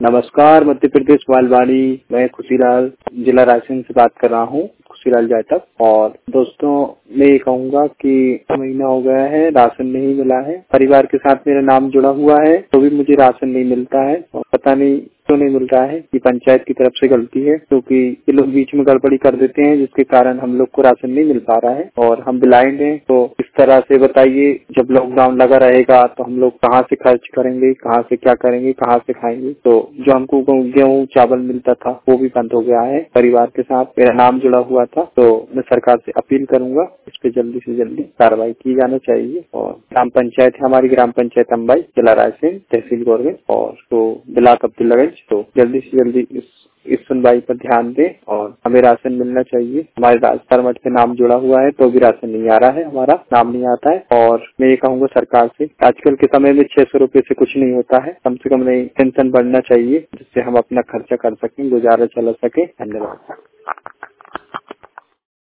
नमस्कार, मध्य प्रदेश मालवाड़ी। मैं खुशीलाल जिला रायसेन से बात कर रहा हूँ, खुशीलाल जाटव। और दोस्तों, मैं ये कहूँगा कि महीना हो गया है, राशन नहीं मिला है। परिवार के साथ मेरा नाम जुड़ा हुआ है तो भी मुझे राशन नहीं मिलता है और पता नहीं क्यों नहीं मिल रहा है। ये पंचायत की तरफ से गलती है क्योंकि ये लोग बीच में गड़बड़ी कर देते हैं, जिसके कारण हम लोग को राशन नहीं मिल पा रहा है और हम ब्लाइंड हैं। तो इस तरह से बताइए, जब लॉकडाउन लगा रहेगा तो हम लोग कहाँ से खर्च करेंगे, कहाँ से क्या करेंगे, कहाँ से खाएंगे। तो जो हमको गेहूँ चावल मिलता था वो भी बंद हो गया है। परिवार के साथ मेरा नाम जुड़ा हुआ था, तो मैं सरकार से अपील करूंगा इस पे जल्दी से जल्दी कार्रवाई की जाना चाहिए। और ग्राम पंचायत है हमारी, ग्राम पंचायत अंबाई, जिला रायसेन, तहसील गवर्नमेंट और तो ब्लॉक अब्दुल्लागंज। तो जल्दी से जल्दी इस सुनवाई पर ध्यान दें और हमें राशन मिलना चाहिए। हमारे राजस्थान मठ पे नाम जुड़ा हुआ है तो भी राशन नहीं आ रहा है, हमारा नाम नहीं आता है। और मैं ये कहूँगा सरकार से, आजकल के समय में 600 रुपए से कुछ नहीं होता है, कम से कम नहीं पेंशन बढ़ना चाहिए जिससे हम अपना खर्चा कर सकें, गुजारा चला सके। धन्यवाद।